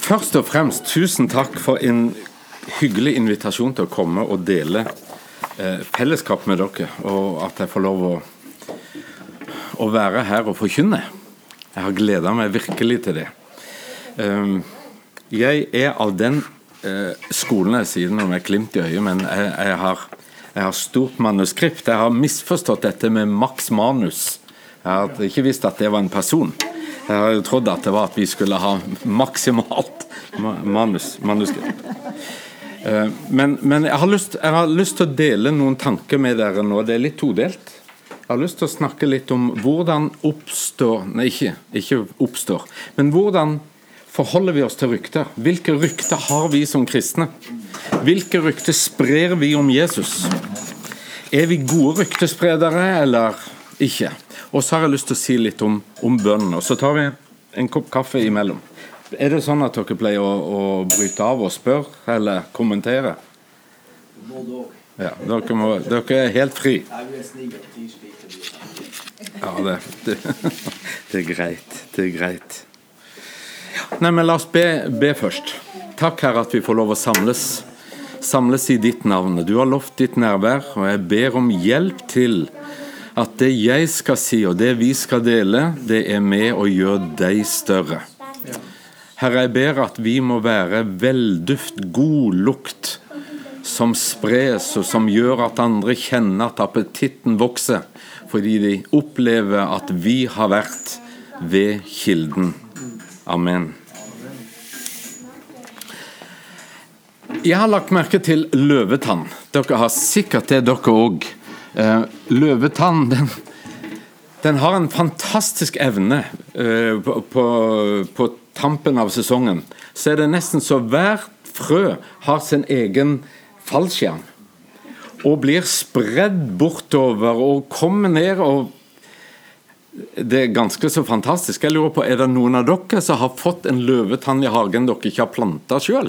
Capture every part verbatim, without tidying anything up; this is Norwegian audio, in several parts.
Først og fremst, tusen takk for en hyggelig invitasjon til å komme og dele eh, fellesskap med dere, og at jeg får lov å, å være her og forkynne. Jeg har gledet meg virkelig til det. Um, jeg er av den uh, skolen jeg sier når jeg er glimt i øyet, men jeg, jeg, har, jeg har stort manuskript. Jeg har misforstått dette med Max Manus. Jeg har ikke visst at det var en person. Jeg har jo trodd at det var at vi skulle ha maksimalt manus, manuskript. Uh, men, men jeg, har lyst, jeg har lyst til å dele noen tanker med dere nå. Det er litt todelt. Jeg har lyst til å snakke litt om hvordan oppstår, nei ikke, ikke oppstår, men hvordan forholder vi oss til rykter? Hvilke rykter har vi som kristne? Hvilke rykter sprer vi om Jesus? Er vi gode ryktespredere eller ikke? Og så har jeg lyst til å si litt om, om bønnen, og så tar vi en kopp kaffe imellom. Er det sånn at dere pleier å, å bryte av og spørre eller kommentere? Ja, dere, må, dere er helt fri. Ja, det, det, det er greit, det er greit. Nei, men la oss be, be først. Takk, Herre, at vi får lov å samles. Samles i ditt navn. Du har lovt ditt nærvær, og jeg ber om hjelp til at det jeg skal si, og det vi skal dele, det er med å gjøre deg større. Herre, jeg ber at vi må være velduft, god lukt, som spres og som gjør at andre kjenner at appetitten vokser, fordi de opplever at vi har vært ved kilden. Amen. Jeg har lagt merke til løvetann. Dere har sikkert det, dere også. Eh, løvetann, den, den har en fantastisk evne eh, på, på, på tampen av sesongen. Så er det nesten så hvert frø har sin egen fallskjerm og blir spredd bortover og kommer ned, og det er ganske så fantastisk. Jeg lurer på, er det noen av dere som har fått en løvetann i hagen dere ikke har plantet selv?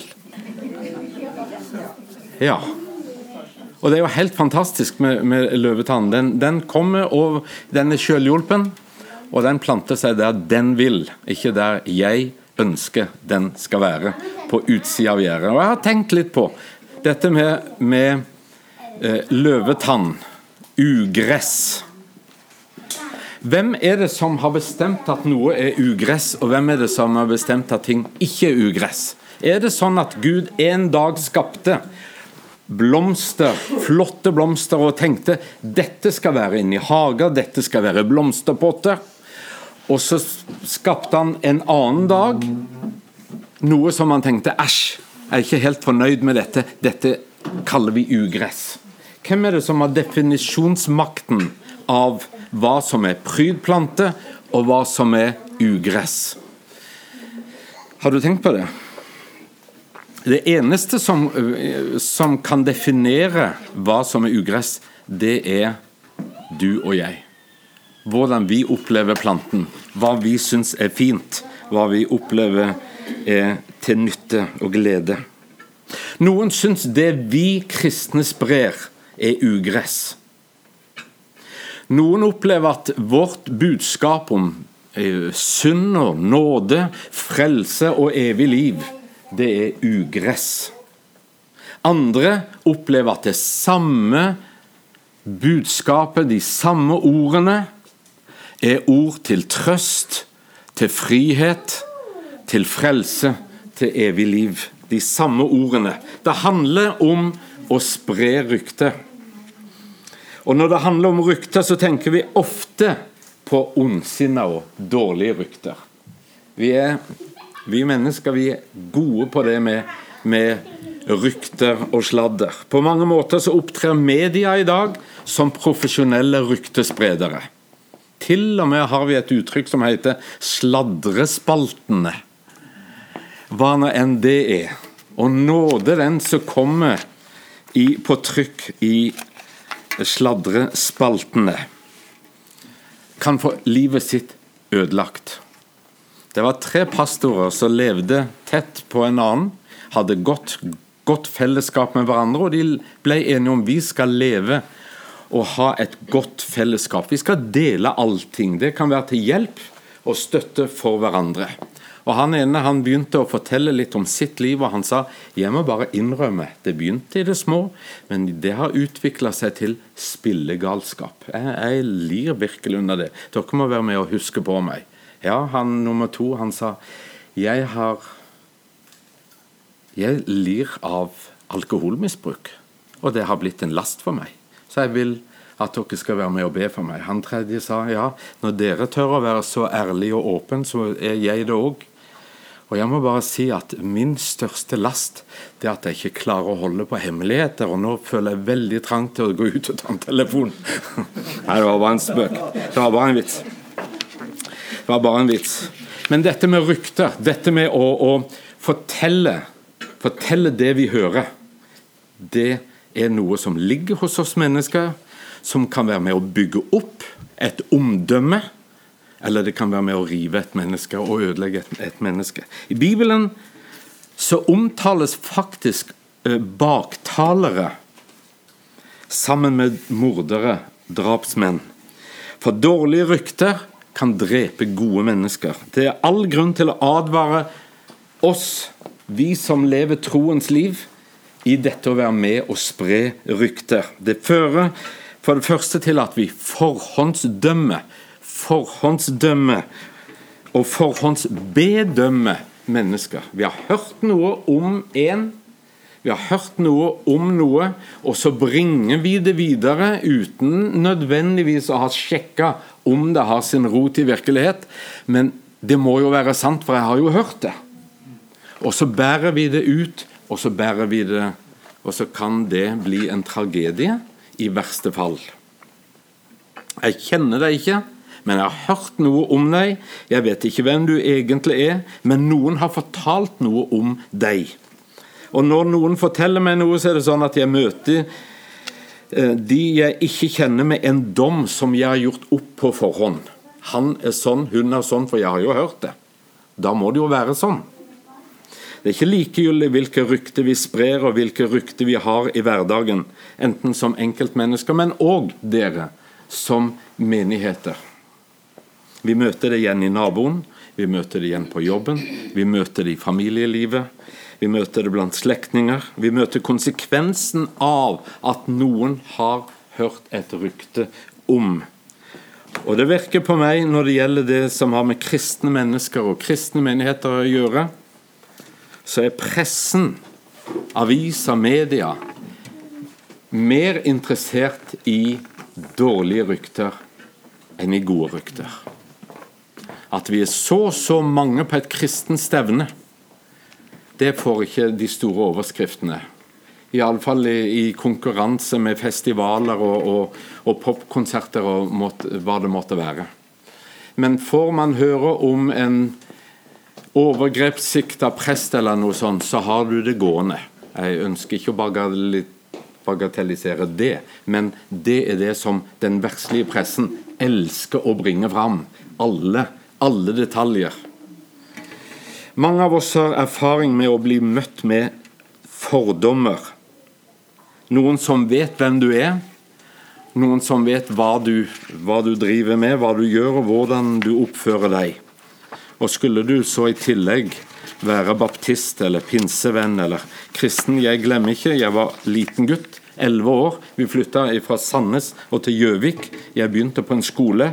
Ja. Og det er jo helt fantastisk med, med løvetann. Den, den kommer, og den er selvhjulpen, og den planter seg der den vil, ikke der jeg ønsker den skal være, på utsida av gjerdet. Og jeg har tenkt litt på dette med, med eh, løvetann, ugress. Hvem er det som har bestemt at noe er ugress, og hvem er det som har bestemt at ting ikke er ugress? Er det sånn at Gud en dag skapte blomster, flotte blomster, og tenkte, dette skal være inne i hager, dette skal være blomsterpotter, og så skapte han en annen dag noe som han tenkte, æsj, jeg er ikke helt fornøyd med dette, dette kaller vi ugress. Hvem er det som har definisjonsmakten av hva som er prydplante og hva som er ugress? Har du tenkt på det? Det eneste som, som kan definere hva som er ugress, det er du og jeg. Hvordan vi opplever planten, hva vi synes er fint, hva vi opplever er til nytte og glede. Noen synes det vi kristne sprer er ugress. Noen opplever at vårt budskap om synd og nåde, frelse og evig liv, det er ugress. Andre opplever at det samme budskapet, de samme ordene, er ord til trøst, til frihet, til frelse, til evig liv. De samme ordene. Det handler om å spre rykter. Og når det handler om rykter, så tenker vi ofte på ondsinne og dårlige rykter. Vi er, vi mennesker, vi er gode på det med, med rykter og sladder. På mange måter så opptrer media i dag som profesjonelle ryktespredere. Til og med har vi et uttrykk som heter sladrespaltene. Hva nå enn det er. Og nåde den som kommer i, på trykk i sladrespaltene, kan få livet sitt ødelagt. Det var tre pastorer som levde tett på en annen, hadde godt, godt fellesskap med hverandre, og de ble enige om vi skal leve og ha et godt fellesskap. Vi skal dele allting. Det kan være til hjelp og støtte for hverandre. Og han ene han begynte å fortelle litt om sitt liv, og han sa, jeg må bare innrømme, det begynte i det små, men det har utviklet seg til spillegalskap. Jeg, jeg lir virkelig under det. Dere må være med og huske på meg. Ja, han nummer to, han sa, jeg har, jeg lir av alkoholmisbruk, og det har blitt en last for meg. Så jeg vil at dere skal være med og be for meg. Han tredje sa, ja, når dere tør å være så ærlig og åpen, så er jeg det også. Og jeg må bare si at min største last, det er at jeg ikke klarer å holde på hemmeligheter, og nå føler jeg veldig trang til å gå ut og ta en telefon. Nei, det var bare en spøk. Det var bare en vits. Det var bare en vits. Men dette med rykter, dette med å, å fortelle, fortelle det vi hører, det er noe som ligger hos oss mennesker, som kan være med å bygge opp et omdømme, eller det kan være med å rive et menneske og ødelegge et, et menneske. I Bibelen så omtales faktisk eh, baktalere sammen med mordere, drapsmenn. For dårlige rykter kan drepe gode mennesker. Det er all grunn til å advare oss, vi som lever troens liv, i dette å være med og spre rykter. Det fører for det første til at vi forhåndsdømmer, forhåndsdømmer og forhåndsbedømmer mennesker. Vi har hørt noe om en, vi har hørt noe om noe, og så bringer vi det videre uten nødvendigvis å ha sjekket om det har sin rot i virkelighet. Men det må jo være sant, for jeg har jo hørt det. Og så bærer vi det ut, og så bærer vi det, og så kan det bli en tragedie, i verste fall. Jeg kjenner deg ikke, men jeg har hørt noe om deg. Jeg vet ikke hvem du egentlig er, men noen har fortalt noe om deg. Og når noen forteller meg noe, så er det sånn at jeg møter eh, de jeg ikke kjenner med en dom som jeg har gjort opp på forhånd. Han er sånn, hun er sånn, for jeg har jo hørt det. Da må det jo være sånn. Det er ikke likegyldig hvilke rykter vi sprer og hvilke rykter vi har i hverdagen, enten som enkeltmennesker, men også dere som menigheter. Vi møter det igjen i naboen, vi møter det igjen på jobben, vi møter det i familielivet, vi møter det blant slektninger, vi møter konsekvensen av at noen har hørt et rykte om. Og det virker på meg når det gjelder det som har med kristne mennesker og kristne menigheter å gjøre, så er pressen, aviser, media, mer interessert i dårlige rykter enn i gode rykter. At vi er så, så mange på et kristent stevne, det får ikke de store overskriftene. I alle fall i, i konkurranse med festivaler og, og, og popkonserter og måtte, hva det måtte være. Men får man høre om en overgrepssikta prest eller noe sånt, så har du det gående. Jeg ønsker ikke å bagatellisere det, men det er det som den verslige pressen elsker å bringe fram. Alle, alle detaljer. Mange av oss har erfaring med å bli møtt med fordommer. Noen som vet hvem du er, noen som vet hva du, hva du driver med, hva du gjør og hvordan du oppfører deg. Og skulle du så i tillegg være baptist eller pinsevenn eller kristen, jeg glemmer ikke, jeg var liten gutt, elleve år, vi flyttet fra Sandnes og til Gjøvik, jeg begynte på en skole,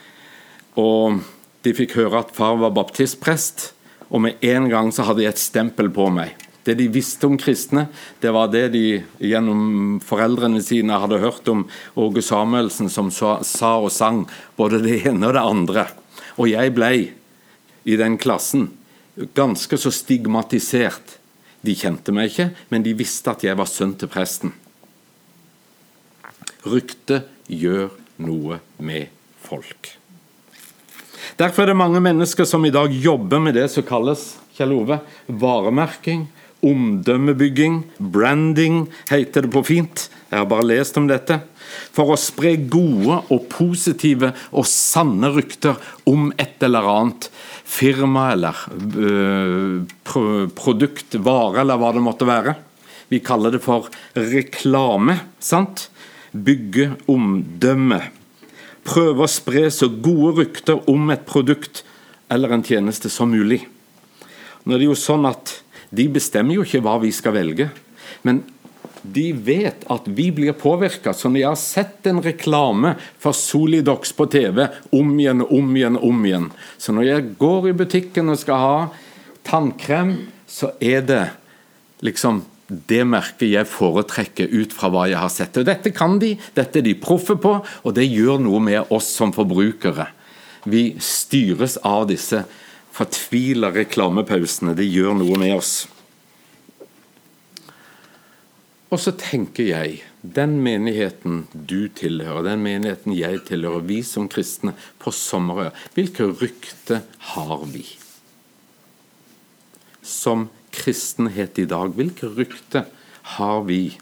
og de fikk høre at far var baptistprest, og med en gang så hadde jeg et stempel på meg. Det de visste om kristne, det var det de gjennom foreldrene sine hadde hørt om Åge Samuelsen som sa, sa og sang både det ene og det andre. Og jeg ble i den klassen ganske så stigmatisert. De kjente meg ikke, men de visste at jeg var sønn til presten. Rykte gjør noe med folk. Derfor er det mange mennesker som i dag jobber med det som kalles, Kjell Ove, varemerking, omdømmebygging, branding, heter det på fint. Jeg har bare lest om dette. For å spre gode og positive og sanne rykter om et eller annet firma eller øh, produkt, vare eller hva det måtte være. Vi kaller det for reklame, sant? Bygge omdømme. Prøve å spre så gode rykter om et produkt eller en tjeneste som mulig. Nå er det jo sånn at de bestemmer jo ikke hva vi skal velge, men de vet at vi blir påvirket. Så når jeg har sett en reklame for Solidox på T V om igjen og om igjen og om igjen, så når jeg går i butikken og skal ha tannkrem, så er det liksom det merket jeg foretrekker ut fra hva jeg har sett. Og dette kan de, dette er de proffe på, og det gjør noe med oss som forbrukere. Vi styres av disse fortvila reklamepausene. Det gjør noe med oss. Og så tenker jeg, den menigheten du tilhører, den menigheten jeg tilhører, vi som kristne på Sommerøya, hvilke rykte har vi? Som kristenhet i dag, hvilke rykte har vi?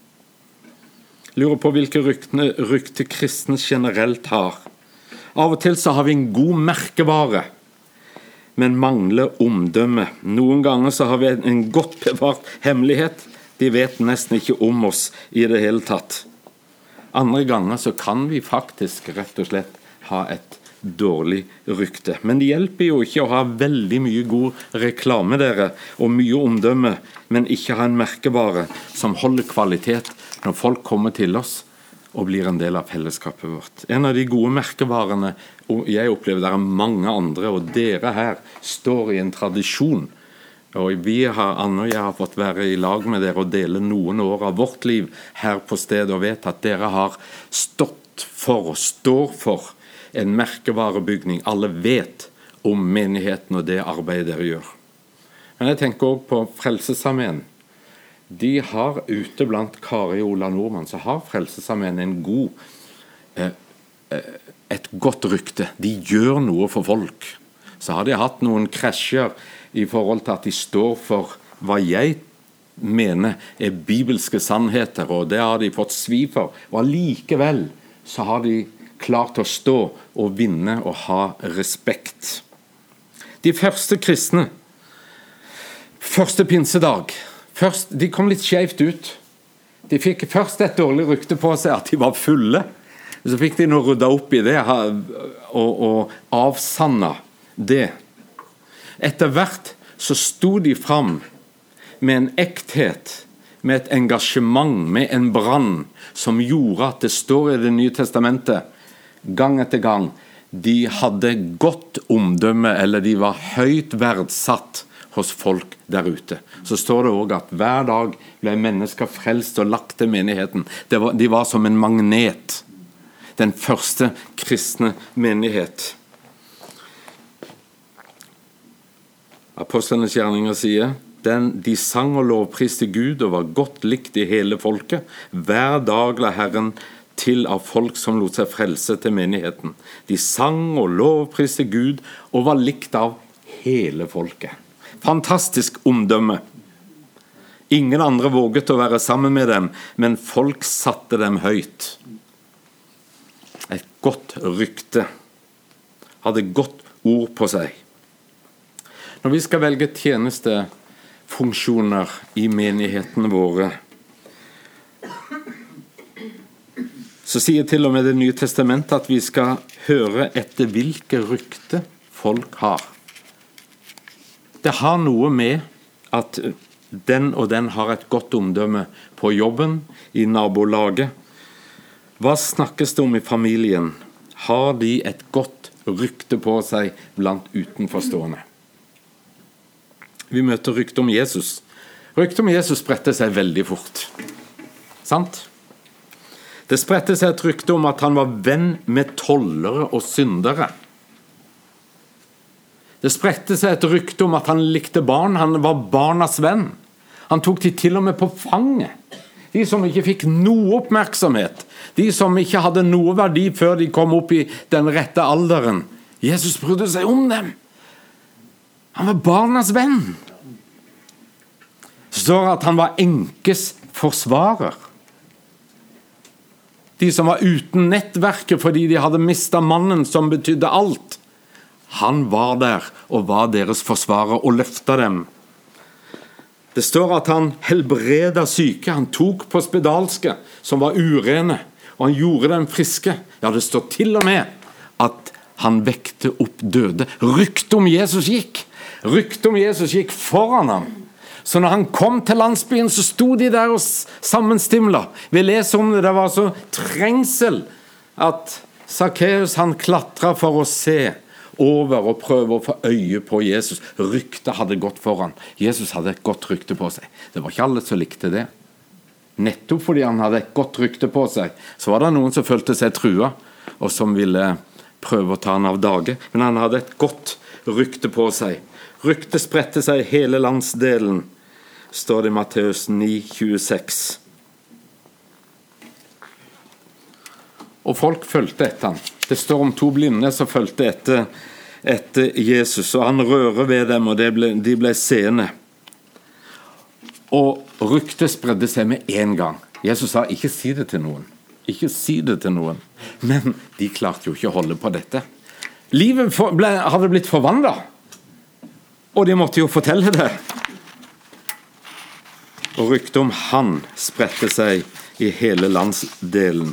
Lurer på hvilke rykte, rykte kristne generelt har. Av og til så har vi en god merkevare, men mangler omdømme. Noen ganger så har vi en godt bevart hemmelighet. De vet nesten ikke om oss i det hele tatt. Andre ganger så kan vi faktisk rett og slett ha et dårlig rykte. Men det hjelper jo ikke å ha veldig mye god reklame dere, og mye omdømme, men ikke ha en merkevare som holder kvalitet når folk kommer til oss og blir en del av fellesskapet vårt. En av de gode merkevarene, og jeg opplever det er mange andre, og dere her står i en tradisjon. Og vi har, Anne og jeg har fått være i lag med dere og dele noen år av vårt liv her på stedet, og vet at dere har stått for og står for en merkevarebygning. Alle vet om menigheten og det arbeidet dere gjør. Men jeg tenker også på Frelsesarmeen. De har ute blant Kari og Ola Nordmann, så har Frelsesarmeen en god, eh, et godt rykte. De gjør noe for folk. Så har de hatt noen krasjer i forhold til at de står for hva jeg mener er bibelske sannheter, og det har de fått svi for. Og allikevel så har de klart å stå og vinne og ha respekt. De første kristne, første pinsedag, først, de kom litt skjevt ut. De fikk først et dårlig rykte på seg at de var fulle. Så fikk de nå rydda opp i det og, og avsanna det. Etter hvert så sto de fram med en ekthet, med et engasjement, med en brann som gjorde at det står i Det nye testamentet gang etter gang, de hadde godt omdømme, eller de var høyt verdsatt hos folk der ute. Så står det også at hver dag ble mennesker frelst og lagt til menigheten. Det var, de var som en magnet. Den første kristne menighet. Apostlenes gjerninger sier, den, de sang og lovpriste Gud og var godt likt i hele folket. Hver dag la Herren til av folk som lot seg frelse til menigheten. De sang og lovpriste Gud og var likt av hele folket. Fantastisk omdømme. Ingen andre våget å være sammen med dem, men folk satte dem høyt. Et godt rykte. Hadde godt ord på seg. Når vi skal velge tjenestefunksjoner i menighetene våre, så sier til og med Det nye testamentet at vi skal høre etter hvilke rykte folk har. Det har noe med at den og den har et godt omdømme på jobben, i nabolaget. Hva snakkes det om i familien? Har de et godt rykte på seg blant utenforstående? Vi møter rykte om Jesus. Rykte om Jesus spredte seg veldig fort. Sant? Det spredte seg et rykte om at han var venn med tollere og syndere. Det spredte seg et rykte om at han likte barn, han var barnas venn. Han tok de til og med på fanget. De som ikke fikk noe oppmerksomhet, de som ikke hadde noe verdi før de kom opp i den rette alderen. Jesus brydde seg om dem. Han var barnas venn. Det står at han var enkes forsvarer. De som var uten nettverket fordi de hadde mistet mannen som betydde alt. Han var der og var deres forsvarer og løftet dem. Det står at han helbredet syke, han tok på spedalske som var urene, og han gjorde dem friske. Ja, det står til og med at han vekte opp døde. Rykte om Jesus gikk. Ryktet om Jesus gikk foran ham. Så når han kom til landsbyen, så sto de der og sammenstimla. Vi leser om det, det var så trengsel at Zacchaeus han klatret for å se over og prøve å få øye på Jesus. Ryktet hadde gått foran. Jesus hadde et godt rykte på seg. Det var ikke alle som likte det. Nettopp fordi han hadde et godt rykte på seg, så var det noen som følte seg trua, og som ville prøve å ta han av dage. Men han hadde et godt rykte på seg. Ryktet spredte seg i hele landsdelen, står det i Matteus ni tjueseks. Og folk fulgte etter han. Det står om to blinde som fulgte etter, etter Jesus, og han rører ved dem, og de ble, de ble seende. Og ryktet spredde seg med en gang. Jesus sa, ikke si det til noen. Ikke si det til noen. Men de klarte jo ikke å holde på dette. Livet ble, hadde blitt forvandlet, og de måtte jo fortelle det. Og ryktet om han spredte seg i hele landsdelen.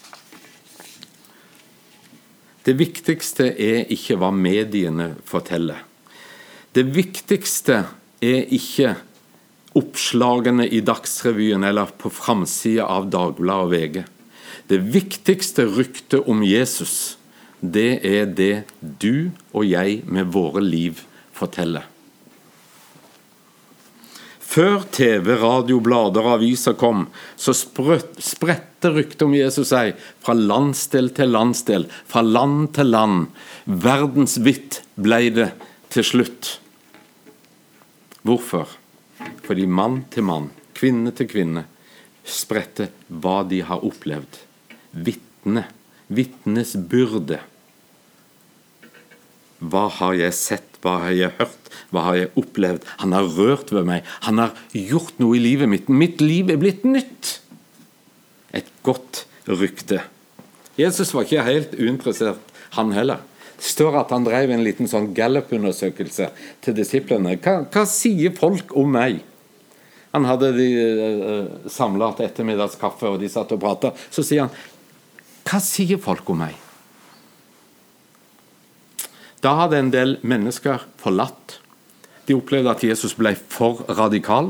Det viktigste er ikke hva mediene forteller. Det viktigste er ikke oppslagene i Dagsrevyen eller på framsida av Dagbladet og V G. Det viktigste ryktet om Jesus, det er det du og jeg med våre liv forteller. Før T V, radio, blader og aviser kom, så spredte ryktet om Jesus seg fra landsdel til landsdel, fra land til land. Verdensvidt ble det til slutt. Hvorfor? Fordi mann til mann, kvinne til kvinne, spredte hva de har opplevd. Vittne, vittnesbyrde. Hva har jeg sett, hva har jeg hørt, hva har jeg opplevd? Han har rørt ved meg, han har gjort noe i livet mitt. Mitt liv er blitt nytt. Et godt rykte. Jesus var ikke helt uinteressert, han heller. Det står at han drev en liten sånn Gallup-undersøkelse til disiplene. Hva, hva sier folk om meg? Han hadde de uh, samlet til ettermiddagskaffe, og de satt og pratet. Så sier han, hva sier folk om meg? Da hadde en del mennesker forlatt. De opplevde at Jesus ble for radikal.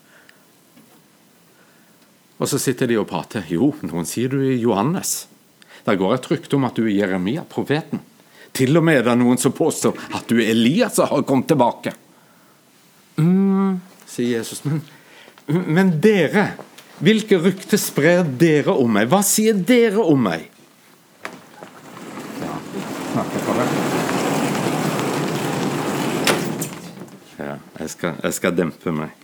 Og så sitter de og prater. Jo, noen sier du er Johannes. Det går et rykte om at du er Jeremia, profeten. Til og med er det noen som påstår at du er Elias som har kommet tilbake. Mm, sier Jesus, men, men dere, hvilke rykter sprer dere om meg? Hva sier dere om meg? Ja, snakker for deg. Ja, jeg skal, jeg skal dempe meg.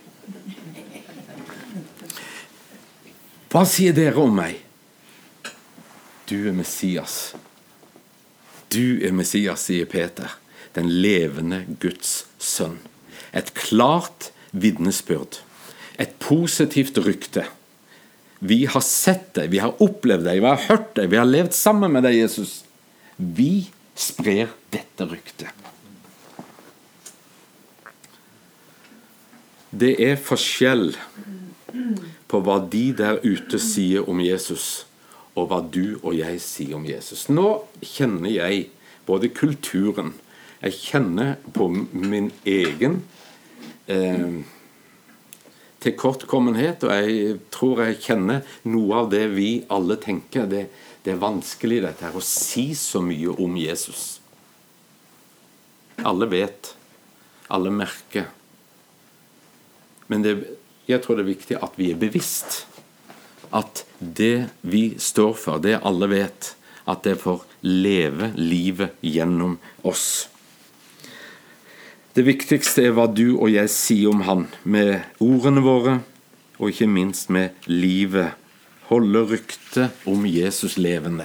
Hva sier dere om meg? Du er Messias. Du er Messias, sier Peter, den levende Guds sønn. Et klart vitnesbyrd, et positivt rykte. Vi har sett deg, vi har opplevd deg, vi har hørt deg, vi har levd sammen med deg, Jesus. Vi sprer dette ryktet. Det er forskjell på hva de der ute sier om Jesus, og hva du og jeg sier om Jesus. Nå kjenner jeg både kulturen, jeg kjenner på min egen eh, tilkortkommenhet, og jeg tror jeg kjenner noe av det vi alle tenker. Det, det er vanskelig dette her, å si så mye om Jesus. Alle vet, alle merker. Men det, jeg tror det er viktig at vi er bevisst at det vi står for, det alle vet, at det får leve livet gjennom oss. Det viktigste er hva du og jeg sier om han, med ordene våre, og ikke minst med livet. Holde ryktet om Jesus levende.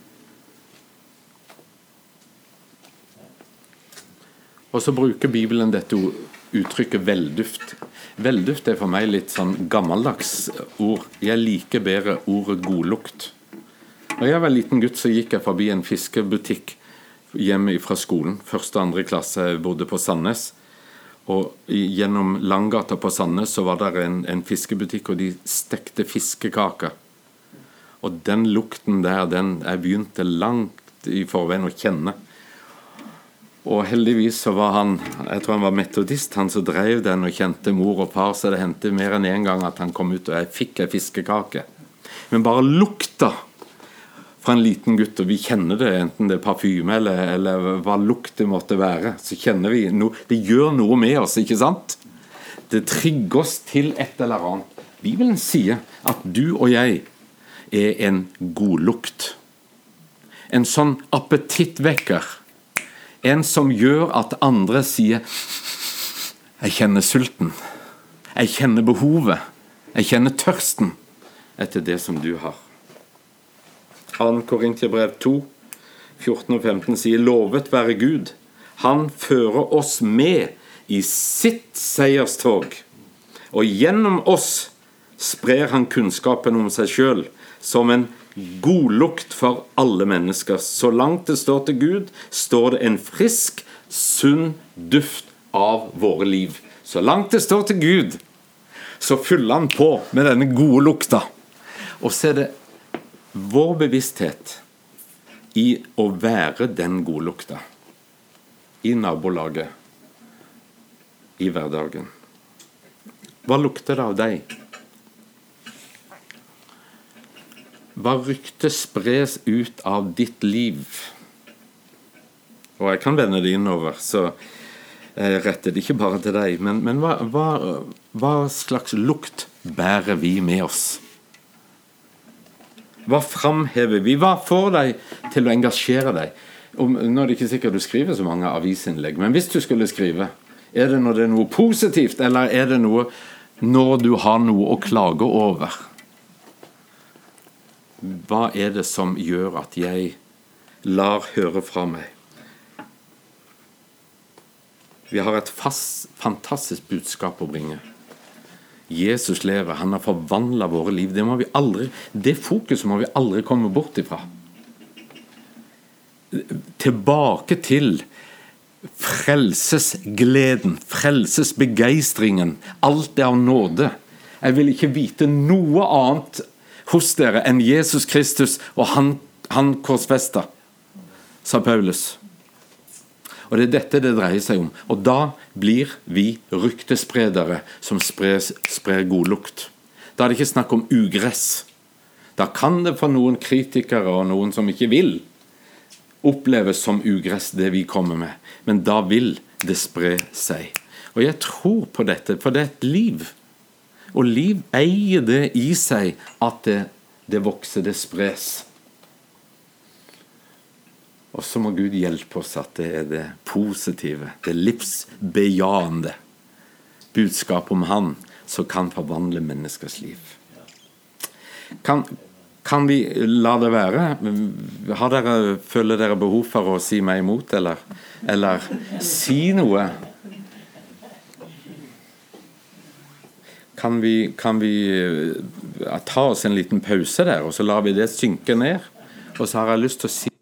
Og så bruker Bibelen dette uttrykket velduft. Velduft er for meg litt sånn gammeldags ord. Jeg liker bedre ordet godlukt. Når jeg var liten gutt, så gikk jeg forbi en fiskebutikk hjemme fra skolen. Første og andre klasse, jeg bodde på Sandnes. Og gjennom Langgata på Sandnes så var det en, en fiskebutikk, og de stekte fiskekaker. Og den lukten der, den jeg begynte langt i forveien å kjenne. Og heldigvis så var han, jeg tror han var metodist, han som drev den og kjente mor og far, så det hendte mer enn en gang at han kom ut og jeg fikk en fiskekake. Men bare lukta fra en liten gutt, og vi kjenner det, enten det er parfyme eller, eller hva lukt det måtte være, så kjenner vi noe, det gjør noe med oss, ikke sant? Det trigger oss til et eller annet. Bibelen sier at du og jeg er en god lukt. En sånn appetittvekker. En som gjør at andre sier jeg kjenner sulten, jeg kjenner behovet, jeg kjenner tørsten etter det som du har. andre Korinterbrev to, fjorten og femten sier lovet være Gud. Han fører oss med i sitt seierstog, og gjennom oss sprer han kunnskapen om seg selv som en god lukt for alle mennesker. Så langt det står til Gud, står det en frisk, sunn duft av våre liv. Så langt det står til Gud, så fyller han på med denne gode lukta. Og så er det vår bevissthet i å være den gode lukta. I nabolaget, i hverdagen. Hva lukter det av deg? Hva rykte spres ut av ditt liv? Og jeg kan vende det innover, så jeg retter det ikke bare til deg, men, men hva, hva, hva slags lukt bærer vi med oss? Hva framhever vi? Hva får deg til å engasjere deg? Om, nå er det ikke sikkert du skriver så mange avisinnlegg, men hvis du skulle skrive, er det når det er noe positivt, eller er det noe når du har noe å klage over? Hva er det som gjør at jeg lar høre fra meg? Vi har et fast, fantastisk budskap å bringe. Jesus lever, han har forvandlet våre liv. Det, må vi aldri, det fokuset må vi aldri komme bort ifra. Tilbake til frelsesgleden, frelsesbegeistringen. Alt er av nåde. Jeg vil ikke vite noe annet hos dere enn Jesus Kristus og han, han korsfesta, sa Paulus. Og det er dette det dreier seg om. Og da blir vi ryktespredere som sprer, sprer god lukt. Da er det ikke snakk om ugress. Da kan det for noen kritikere og noen som ikke vil oppleves som ugress det vi kommer med. Men da vil det spre seg. Og jeg tror på dette, for det er et liv. Og liv eier det i seg at det, det vokser, det spres. Og så må Gud hjelpe oss at det er det positive, det livsbejagende budskap om han som kan forvandle menneskers liv. Kan, kan vi la det være? Har dere, føler dere behov for å si meg imot, eller, eller si noe? Kan vi, kan vi ta oss en liten pause der, og så lar vi det synke ned? Og så har jeg lyst til å si